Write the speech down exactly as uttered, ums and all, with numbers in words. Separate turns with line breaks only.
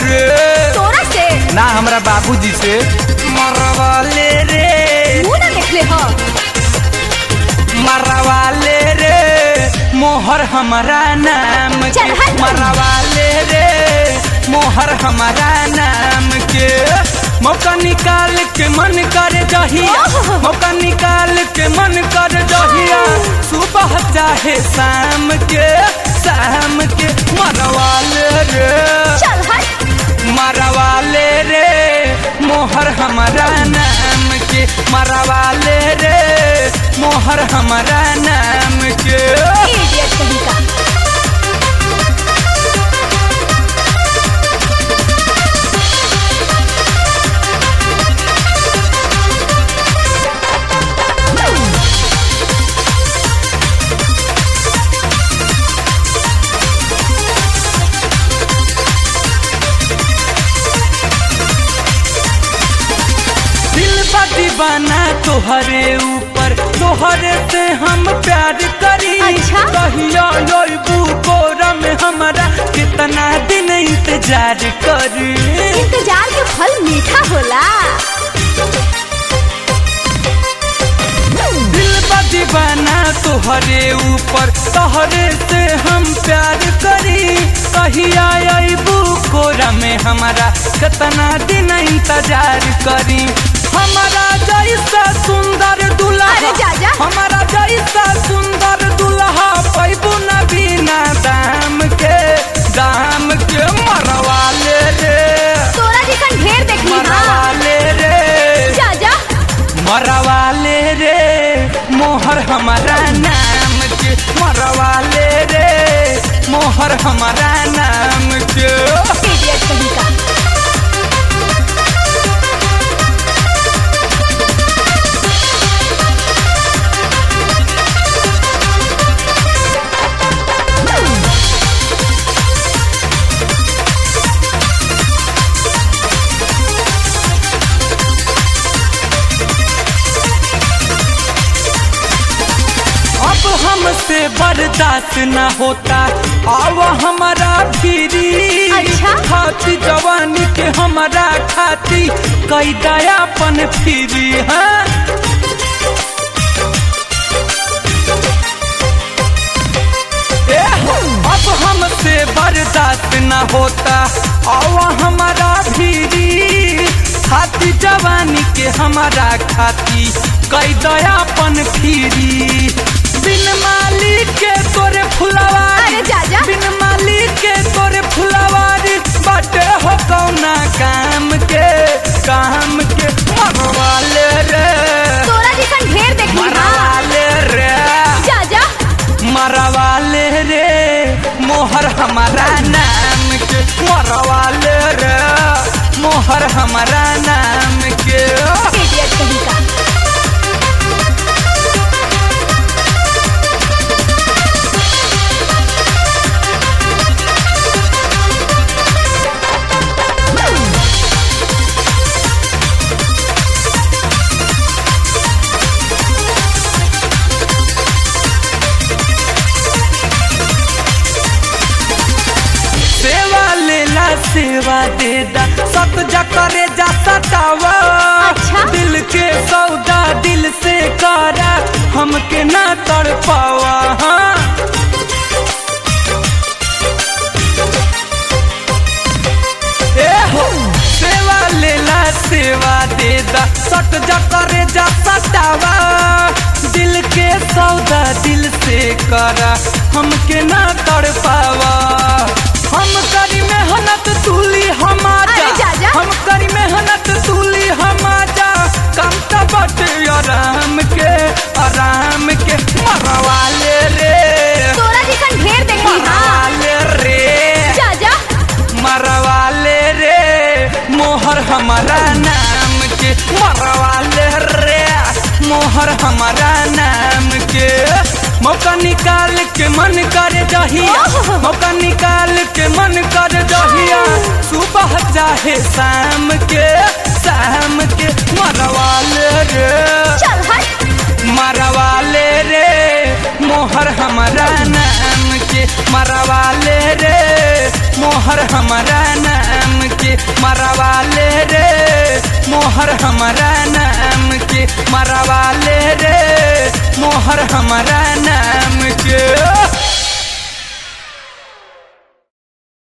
रे।
तोरा से
ना हमरा बाबूजी से मरवाले रे।
मुंह ना देखले हो
मरवाले रे मोहर हमारा नाम के।
चल हट।
मरवाले रे मोहर हमारा नाम के। मौका निकाल के मन कर जहिया
ओह।
मौका निकाल के मन कर जहिया सुबह चाहे शाम के शाम के मरवाले रे।
चल हट।
मरवाले रे मोहर हमारा नाम के। मरवाले रे मोहर हमारा नाम के।
इडियट कहीं का।
दीवाना तोहरे ऊपर तोहरे से हम प्यार करी।
अच्छा?
कहिया लोबू कोरा में हमारा कितना दिन इंतजार करी।
इंतजार के फल मीठा होला।
दिल बा दीवाना तोहरे ऊपर तोहरे से हम प्यार करी। कहिया लोबू कोरा में हमारा कितना दिन इंतजार करी। हमारा जैसा सुंदर दुल्हा
अरे जा जा।
हमारा जैसा सुंदर दुल्हा पैबू न बिना दाम के दाम के। मरवाले रे
तोरा जैसन ढेर देखली हां।
मरवाले रे
जा जा।
मरवाले रे मोहर हमारा नाम के। मरवाले रे मोहर हमारा नाम के।
इडियट कहीं का।
हमसे बर्दाश्त न होता आव हमारा फिरी।
अच्छा?
खाती जवानी के हमारा खाती कई दयापन फिरी। हाँ अब हमसे बर्दाश्त न होता आव हमारा फिरी। खाती जवानी के हमारा खाती कई दयापन फिरी। बिन मालिक के तोरे फुलवारी।
अरे जा जा।
बिन मालिक के तोरे फुलवारी बाटे हो कौना काम के काम के। मरवाले रे
तोरा जैसन ढेर देखली हां।
मरवाले रे
जा जा।
मरवाले रे मोहर हमारा नाम के। मरवाले रे मोहर हमारा नाम के।
इडियट कहीं का।
सेवा दे दा सत जा करे जा सतावा।
अच्छा?
दिल के सौदा दिल से करा हमके ना तड़ पावा। हाँ ए हो सेवा लेला सेवा दे दा सत जा करे जा सतावा। दिल के सौदा दिल से करा हमके ना तड़ पावा। हम करी मेहनत तूली हम आजा।
अरे जा जा।
हम करी मेहनत तूली हम आजा। कम तो बटे आराम के आराम के। मरवाले रे
तोरा जैसन ढेर देखली हां।
मरवाले रे
जा जा।
मरवाले रे मोहर हमारा नाम के। मरवाले रे मोहर हमारा नाम के। मौका निकाल के मन कर जहिया
ओह।
मौका निकाल के मन कर जहिया सुबह चाहे शाम के शाम के। मरवाले रे
चल हट।
मरवाले रे मोहर हमारा नाम के। मरवाले रे मोहर हमारा नाम के। हमारा नाम के मरवा ले रे मोहर हमारा नाम के।